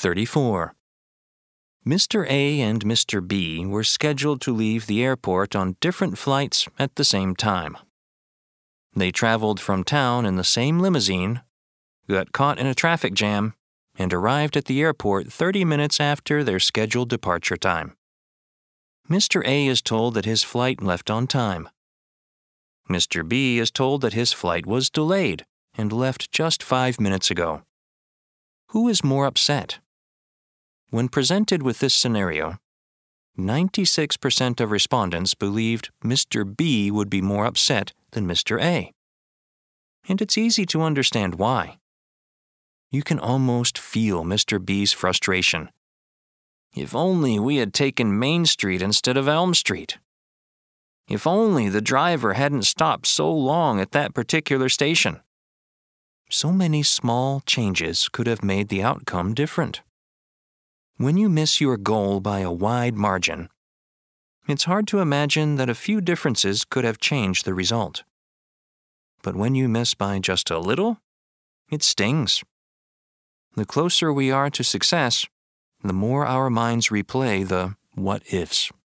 34. Mr. A and Mr. B were scheduled to leave the airport on different flights at the same time. They traveled from town in the same limousine, got caught in a traffic jam, and arrived at the airport 30 minutes after their scheduled departure time. Mr. A is told that his flight left on time. Mr. B is told that his flight was delayed and left just 5 minutes ago. Who is more upset? When presented with this scenario, 96% of respondents believed Mr. B would be more upset than Mr. A. And it's easy to understand why. You can almost feel Mr. B's frustration. If only we had taken Main Street instead of Elm Street. If only the driver hadn't stopped so long at that particular station. So many small changes could have made the outcome different. When you miss your goal by a wide margin, it's hard to imagine that a few differences could have changed the result. But when you miss by just a little, it stings. The closer we are to success, the more our minds replay the what-ifs.